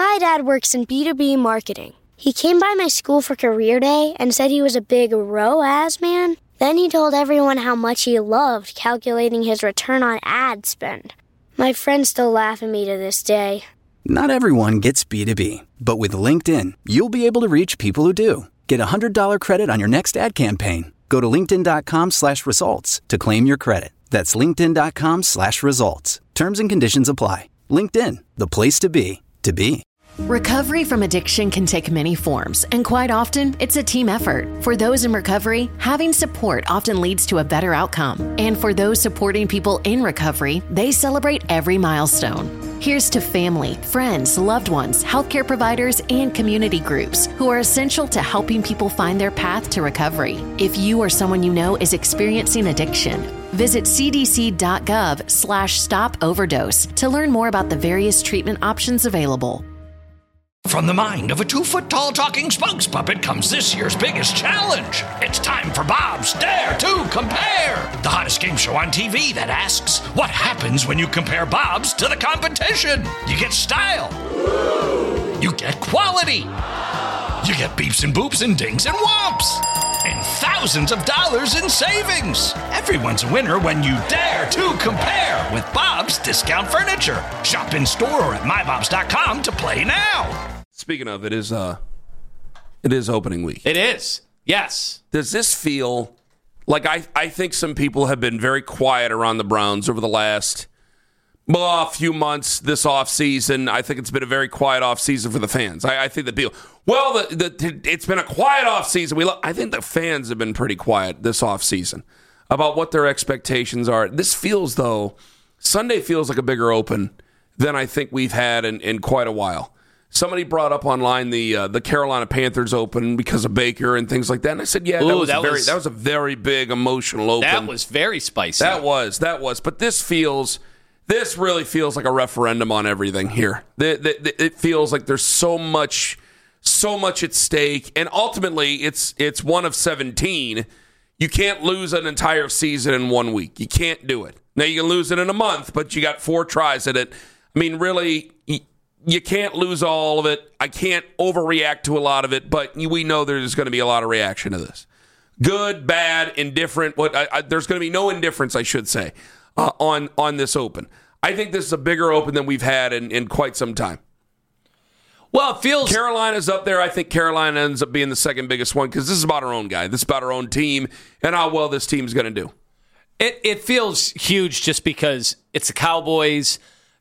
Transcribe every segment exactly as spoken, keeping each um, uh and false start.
My dad works in B two B marketing. He came by my school for career day and said he was a big R O A S man. Then he told everyone how much he loved calculating his return on ad spend. My friends still laugh at me to this day. Not everyone gets B two B, but with LinkedIn, you'll be able to reach people who do. Get a one hundred dollars credit on your next ad campaign. Go to linkedin.com slash results to claim your credit. That's linkedin.com slash results. Terms and conditions apply. LinkedIn, the place to be, to be. Recovery from addiction can take many forms, and quite often, it's a team effort. For those in recovery, having support often leads to a better outcome. And for those supporting people in recovery, they celebrate every milestone. Here's to family, friends, loved ones, healthcare providers, and community groups who are essential to helping people find their path to recovery. If you or someone you know is experiencing addiction, visit cdc.gov slash stop overdose to learn more about the various treatment options available. From the mind of a two-foot-tall talking spokes puppet comes this year's biggest challenge. It's time for Bob's Dare to Compare, the hottest game show on T V that asks, what happens when you compare Bob's to the competition? You get style. You get quality. You get beeps and boops and dings and whomps. And thousands of dollars in savings. Everyone's a winner when you dare to compare with Bob's Discount Furniture. Shop in store or at my bobs dot com to play now. Speaking of, it is uh, it is opening week. It is. Yes. Does this feel like I, I think some people have been very quiet around the Browns over the last well, few months this offseason? I think it's been a very quiet offseason for the fans. I, I think that people, well, the, the, it's been a quiet offseason. We lo- I think the fans have been pretty quiet this offseason about what their expectations are. This feels, though, Sunday feels like a bigger open than I think we've had in, in quite a while. Somebody brought up online the uh, the Carolina Panthers Open because of Baker and things like that, and I said, "Yeah, Ooh, that was that very was, that was a very big emotional open. That was very spicy. That was that was." But this feels, this really feels like a referendum on everything here. The, the, the, it feels like there's so much, so much at stake, and ultimately, it's it's one of seventeen. You can't lose an entire season in one week. You can't do it. Now you can lose it in a month, but you got four tries at it. I mean, really. You can't lose all of it. I can't overreact to a lot of it, but we know there's going to be a lot of reaction to this. Good, bad, indifferent. What I, I, there's going to be no indifference, I should say, uh, on on this Open. I think this is a bigger Open than we've had in, in quite some time. Well, it feels Carolina's up there. I think Carolina ends up being the second biggest one because this is about our own guy. This is about our own team and how well this team's going to do. It it feels huge just because it's the Cowboys.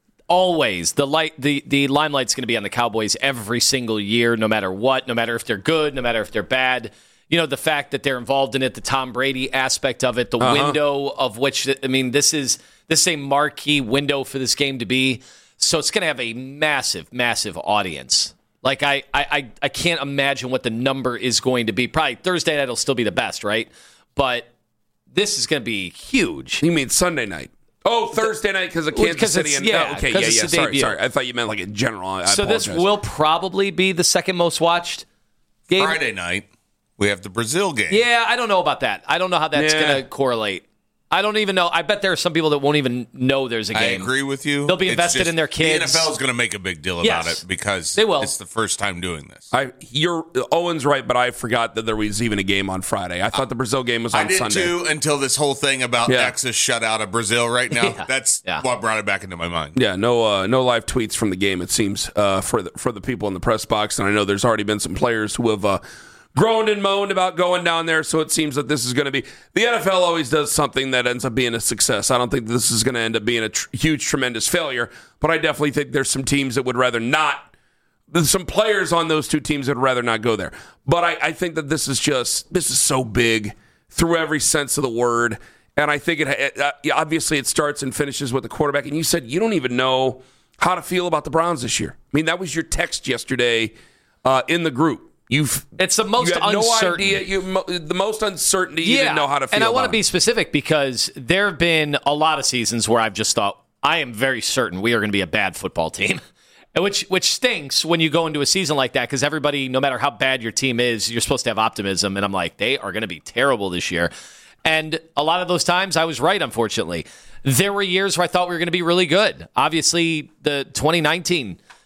Always, the light, the, the limelight's going to be on the Cowboys every single year, no matter what, no matter if they're good, no matter if they're bad. You know, the fact that they're involved in it, the Tom Brady aspect of it, the uh-huh. window of which, I mean, this is this is a marquee window for this game to be. So it's going to have a massive, massive audience. Like, I, I, I can't imagine what the number is going to be. Probably Thursday night will still be the best, right? But this is going to be huge. You mean Sunday night? Oh, Thursday night because of Kansas City. And, yeah, oh, okay, yeah, yeah. Sorry, debut. sorry. I thought you meant like in general. I so apologize. This will probably be the second most watched game. Friday night, we have the Brazil game. Yeah, I don't know about that. I don't know how that's yeah. going to correlate. I don't even know. I bet there are some people that won't even know there's a game. I agree with you. They'll be invested just, in their kids. The N F L is going to make a big deal about yes, it because they will. It's the first time doing this. I, you're Owen's right, but I forgot that there was even a game on Friday. I thought the Brazil game was on I did Sunday. too until this whole thing about yeah. Texas shut out of Brazil right now. Yeah. That's yeah. what brought it back into my mind. Yeah, no, uh, no live tweets from the game. It seems uh, for the, for the people in the press box, and I know there's already been some players who have. Uh, groaned and moaned about going down there, so it seems that this is going to be... The N F L always does something that ends up being a success. I don't think this is going to end up being a tr- huge, tremendous failure, but I definitely think there's some teams that would rather not... There's some players on those two teams that would rather not go there. But I, I think that this is just... This is so big through every sense of the word, and I think it, it uh, obviously it starts and finishes with the quarterback, and you said you don't even know how to feel about the Browns this year. I mean, that was your text yesterday uh, in the group. You've, it's the most you had uncertain. No idea, you, the most uncertainty. You yeah, didn't know how to feel. And I want to it. be specific because there have been a lot of seasons where I've just thought I am very certain we are going to be a bad football team, which which stinks when you go into a season like that because everybody, no matter how bad your team is, you're supposed to have optimism. And I'm like, they are going to be terrible this year. And a lot of those times I was right. Unfortunately, there were years where I thought we were going to be really good. Obviously, the twenty nineteen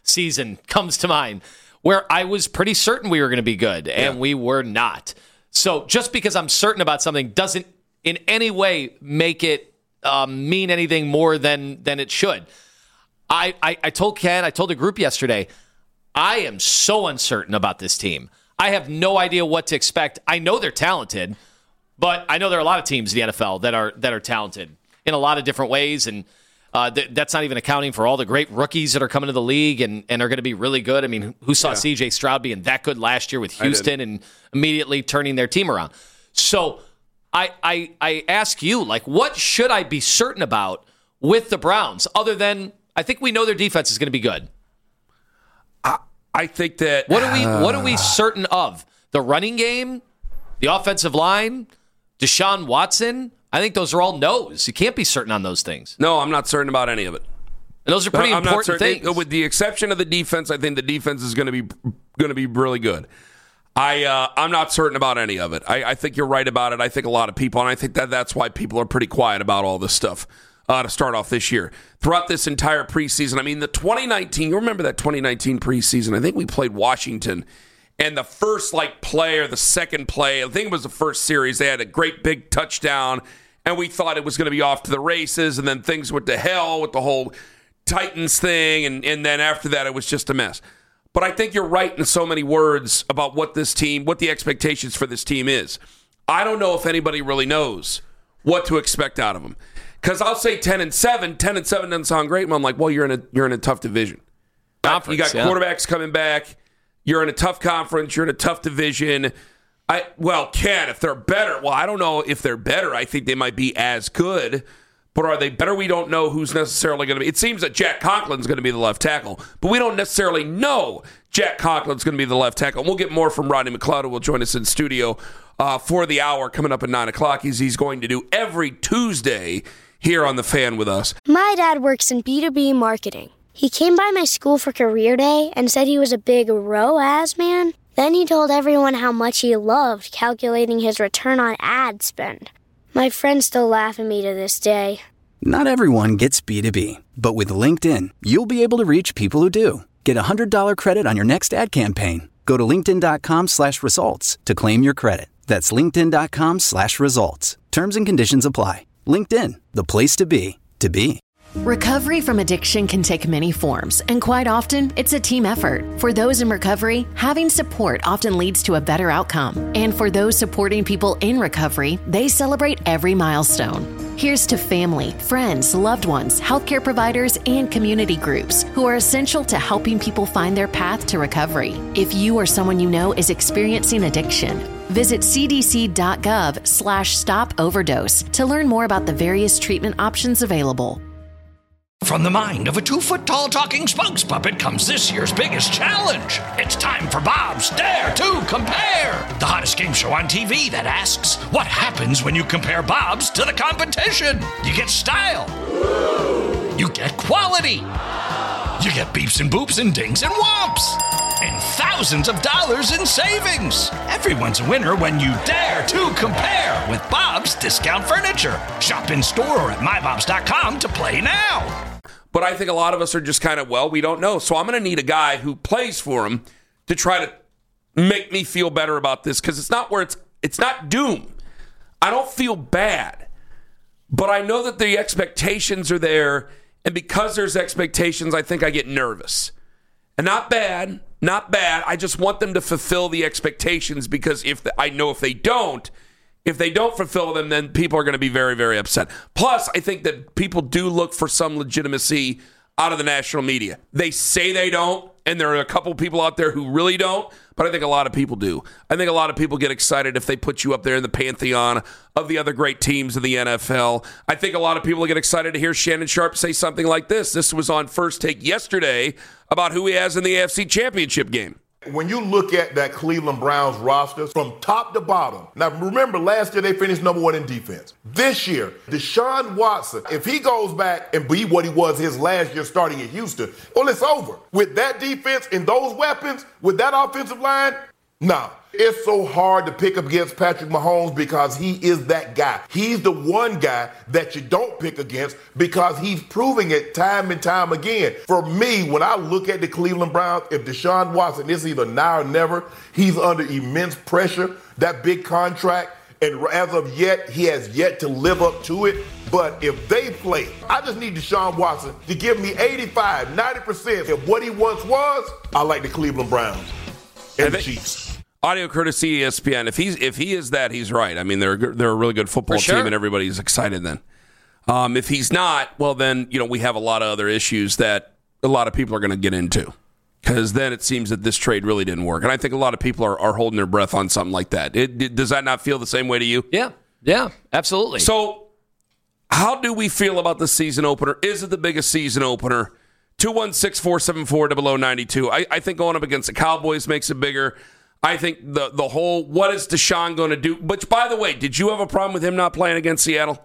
season comes to mind, where I was pretty certain we were going to be good, and yeah. we were not. So just because I'm certain about something doesn't in any way make it um, mean anything more than than it should. I, I, I told Ken, I told the group yesterday, I am so uncertain about this team. I have no idea what to expect. I know they're talented, but I know there are a lot of teams in the N F L that are that are talented in a lot of different ways, and uh, th- that's not even accounting for all the great rookies that are coming to the league and, and are going to be really good. I mean, who saw yeah. C J Stroud being that good last year with Houston and immediately turning their team around? So I, I I ask you, like, what should I be certain about with the Browns other than I think we know their defense is going to be good? I, I think that what are we uh, what are we certain of? The running game, the offensive line, Deshaun Watson. I think those are all no's. You can't be certain on those things. No, I'm not certain about any of it. And those are pretty I'm important not certain. things. With the exception of the defense, I think the defense is going to be going to be really good. I uh, I'm not certain about any of it. I, I think you're right about it. I think a lot of people, and I think that that's why people are pretty quiet about all this stuff. Uh, to start off this year. Throughout this entire preseason, I mean, the twenty nineteen, you remember that twenty nineteen preseason? I think we played Washington, and the first, like, play or the second play, I think it was the first series, they had a great big touchdown, and we thought it was going to be off to the races, and then things went to hell with the whole Titans thing, and, and then after that, it was just a mess. But I think you're right in so many words about what this team, what the expectations for this team is. I don't know if anybody really knows what to expect out of them. Because I'll say ten and seven. ten and seven doesn't sound great, but I'm like, well, you're in a you're in a tough division. Conference, you got yeah. quarterbacks coming back. You're in a tough conference. You're in a tough division. I well, Ken, if they're better, well, I don't know if they're better. I think they might be as good, but are they better? We don't know who's necessarily going to be. It seems that Jack Conklin's going to be the left tackle, but we don't necessarily know Jack Conklin's going to be the left tackle. And we'll get more from Rodney McLeod, who will join us in studio uh, for the hour coming up at nine o'clock. He's, he's going to do every Tuesday here on The Fan with us. My dad works in B two B marketing. He came by my school for career day and said he was a big R O A S man. Then he told everyone how much he loved calculating his return on ad spend. My friends still laugh at me to this day. Not everyone gets B two B, but with LinkedIn, you'll be able to reach people who do. Get a one hundred dollars credit on your next ad campaign. Go to linkedin.com slash results to claim your credit. That's linkedin.com slash results. Terms and conditions apply. LinkedIn, the place to be, to be. Recovery from addiction can take many forms, and quite often, it's a team effort. For those in recovery, having support often leads to a better outcome. And for those supporting people in recovery, they celebrate every milestone. Here's to family, friends, loved ones, healthcare providers, and community groups who are essential to helping people find their path to recovery. If you or someone you know is experiencing addiction, visit cdc.gov slash stop overdose to learn more about the various treatment options available. From the mind of a two-foot-tall talking spokes puppet comes this year's biggest challenge. It's time for Bob's Dare to Compare, the hottest game show on T V that asks, what happens when you compare Bob's to the competition? You get style. You get quality. You get beeps and boops and dings and whomps. And thousands of dollars in savings. Everyone's a winner when you dare to compare with Bob's Discount Furniture. Shop in store or at my bobs dot com to play now. But I think a lot of us are just kind of, well, we don't know. So I'm going to need a guy who plays for him to try to make me feel better about this, because it's not where it's it's not doom. I don't feel bad, but I know that the expectations are there, and because there's expectations, I think I get nervous. And not bad, not bad. I just want them to fulfill the expectations, because if the, I know if they don't, if they don't fulfill them, then people are going to be very, very upset. Plus, I think that people do look for some legitimacy out of the national media. They say they don't, and there are a couple people out there who really don't, but I think a lot of people do. I think a lot of people get excited if they put you up there in the pantheon of the other great teams in the N F L. I think a lot of people get excited to hear Shannon Sharpe say something like this. This was on First Take yesterday about who he has in the A F C Championship game. When you look at that Cleveland Browns roster from top to bottom, now remember last year they finished number one in defense. This year, Deshaun Watson, if he goes back and be what he was his last year starting at Houston, well, it's over. With that defense and those weapons, with that offensive line, Nah, it's so hard to pick up against Patrick Mahomes because he is that guy. He's the one guy that you don't pick against because he's proving it time and time again. For me, when I look at the Cleveland Browns, if Deshaun Watson is either now or never, he's under immense pressure, that big contract, and as of yet, he has yet to live up to it. But if they play, I just need Deshaun Watson to give me eighty-five, ninety percent of what he once was. I like the Cleveland Browns and the Chiefs. Audio courtesy E S P N. If he's if he is that, he's right. I mean, they're they're a really good football sure. team, and everybody's excited then. Um, if he's not, well, then you know we have a lot of other issues that a lot of people are going to get into, because then it seems that this trade really didn't work, and I think a lot of people are, are holding their breath on something like that. It, it, does that not feel the same way to you? Yeah, yeah, absolutely. So, how do we feel about the season opener? Is it the biggest season opener? two one six, four seven four, zero zero nine two. I, I think going up against the Cowboys makes it bigger. I think the the whole, what is Deshaun going to do? Which, by the way, did you have a problem with him not playing against Seattle?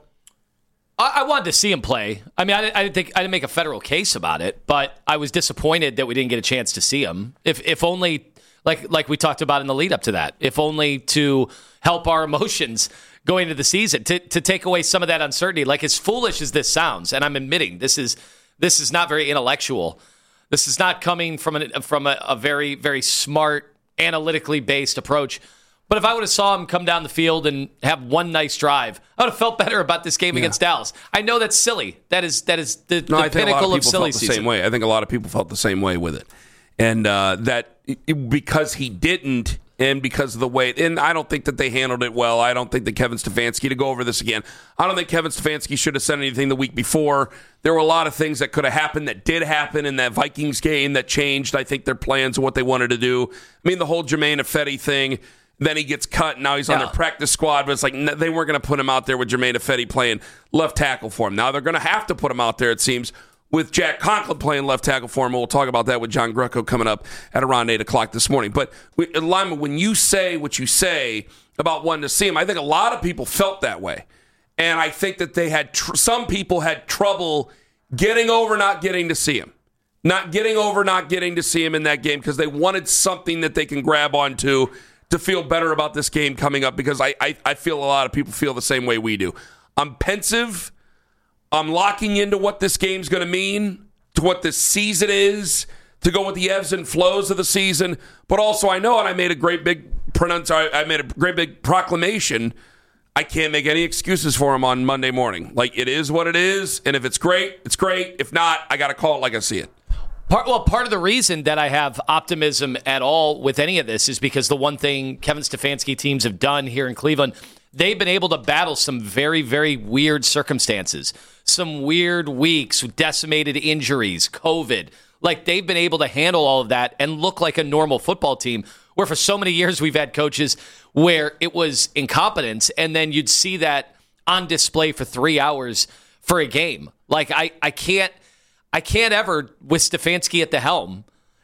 I, I wanted to see him play. I mean, I, I didn't think I didn't make a federal case about it, but I was disappointed that we didn't get a chance to see him. If if only, like like we talked about in the lead up to that, if only to help our emotions going into the season, to to take away some of that uncertainty. Like, as foolish as this sounds, and I'm admitting this is this is not very intellectual. This is not coming from an, from a, a very very smart, analytically based approach. But if I would have saw him come down the field and have one nice drive, I would have felt better about this game yeah. against Dallas. I know that's silly. That is that is the, no, the I think pinnacle a lot of, of silly felt the season. Same way. I think a lot of people felt the same way with it, and uh, that it, because he didn't, and because of the way, and I don't think that they handled it well. I don't think that Kevin Stefanski, to go over this again, I don't think Kevin Stefanski should have said anything the week before. There were a lot of things that could have happened that did happen in that Vikings game that changed, I think, their plans and what they wanted to do. I mean, the whole Jermaine Ifedi thing, then he gets cut, and now he's on yeah. their practice squad, but it's like they weren't going to put him out there with Jermaine Ifedi playing left tackle for him. Now they're going to have to put him out there, it seems, with Jack Conklin playing left tackle for him. We'll talk about that with John Greco coming up at around eight o'clock this morning. But, Lyman, when you say what you say about wanting to see him, I think a lot of people felt that way. And I think that they had tr- some people had trouble getting over not getting to see him. Not getting over not getting to see him in that game because they wanted something that they can grab onto to feel better about this game coming up, because I, I, I feel a lot of people feel the same way we do. I'm pensive. I'm locking into what this game's going to mean, to what this season is, to go with the ebbs and flows of the season. But also I know, and I made a great big pronounce, I made a great big proclamation, I can't make any excuses for him on Monday morning. Like, it is what it is, and if it's great, it's great. If not, I got to call it like I see it. Part, well, part of the reason that I have optimism at all with any of this is because the one thing Kevin Stefanski teams have done here in Cleveland, they've been able to battle some very, very weird circumstances, some weird weeks with decimated injuries, COVID. Like, they've been able to handle all of that and look like a normal football team, where for so many years we've had coaches where it was incompetence, and then you'd see that on display for three hours for a game. Like, I, I can't I can't ever, with Stefanski at the helm,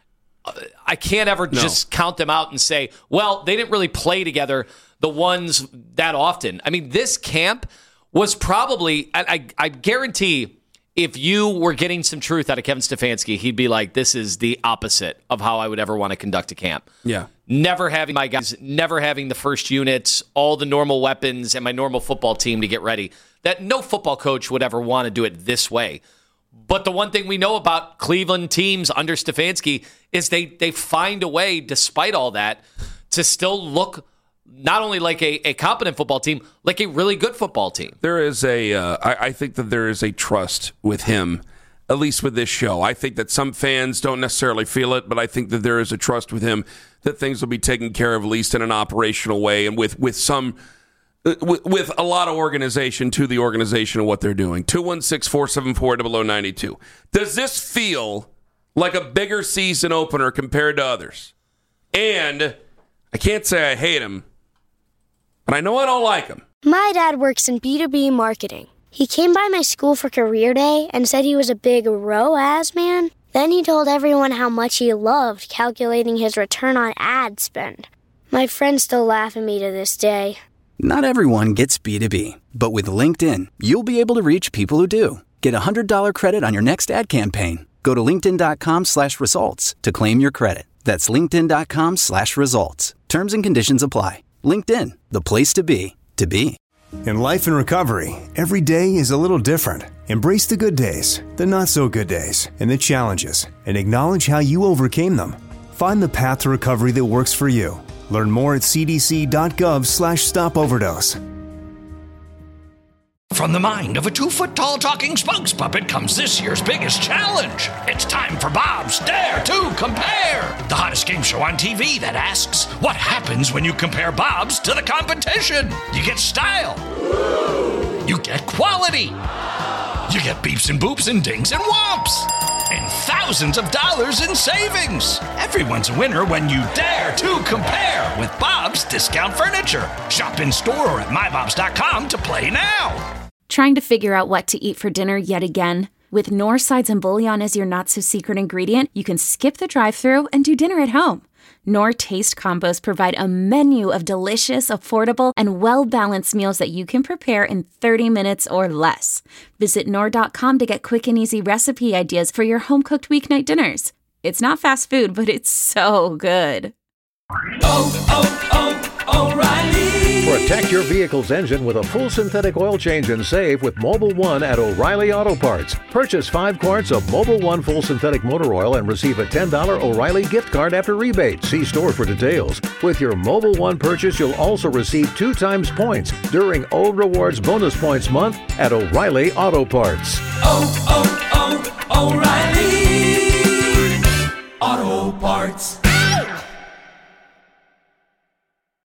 I can't ever no. just count them out and say, well, they didn't really play together, the ones that often. I mean, this camp was probably, I, I, I guarantee, if you were getting some truth out of Kevin Stefanski, he'd be like, this is the opposite of how I would ever want to conduct a camp. Yeah. Never having my guys, never having the first units, all the normal weapons, and my normal football team to get ready. That no football coach would ever want to do it this way. But the one thing we know about Cleveland teams under Stefanski is they they find a way, despite all that, to still look not only like a, a competent football team, like a really good football team. There is a, uh, I, I think that there is a trust with him, at least with this show. I think that some fans don't necessarily feel it, but I think that there is a trust with him that things will be taken care of, at least in an operational way, and with, with some... With, with a lot of organization to the organization of what they're doing. two one six, four seven four, zero zero nine two. Does this feel like a bigger season opener compared to others? And I can't say I hate him, but I know I don't like him. My dad works in B two B marketing. He came by my school for career day and said he was a big R O A S man. Then he told everyone how much he loved calculating his return on ad spend. My friends still laugh at me to this day. Not everyone gets B two B, but with LinkedIn, you'll be able to reach people who do. Get a one hundred dollars credit on your next ad campaign. Go to linkedin.com slash results to claim your credit. That's linkedin.com slash results. Terms and conditions apply. LinkedIn, the place to be, to be. In life and recovery, every day is a little different. Embrace the good days, the not so good days, and the challenges, and acknowledge how you overcame them. Find the path to recovery that works for you. Learn more at cdc.gov slash stop overdose. From the mind of a two-foot-tall talking spokes puppet comes this year's biggest challenge. It's time for Bob's Dare to Compare, the hottest game show on T V that asks, what happens when you compare Bob's to the competition? You get style. You get quality. You get beeps and boops and dings and whomps. And thousands of dollars in savings. Everyone's a winner when you dare to compare with Bob's Discount Furniture. Shop in store or at my bobs dot com to play now. Trying to figure out what to eat for dinner yet again? With Knorr sides and bouillon as your not-so-secret ingredient, you can skip the drive-thru and do dinner at home. Knorr Taste Combos provide a menu of delicious, affordable, and well-balanced meals that you can prepare in thirty minutes or less. Visit Knorr dot com to get quick and easy recipe ideas for your home-cooked weeknight dinners. It's not fast food, but it's so good. Oh, oh, oh, O'Reilly! Protect your vehicle's engine with a full synthetic oil change and save with Mobil one at O'Reilly Auto Parts. Purchase five quarts of Mobil one full synthetic motor oil and receive a ten dollars O'Reilly gift card after rebate. See store for details. With your Mobil one purchase, you'll also receive two times points during O Rewards Bonus Points Month at O'Reilly Auto Parts. Oh, oh, oh, O'Reilly Auto Parts.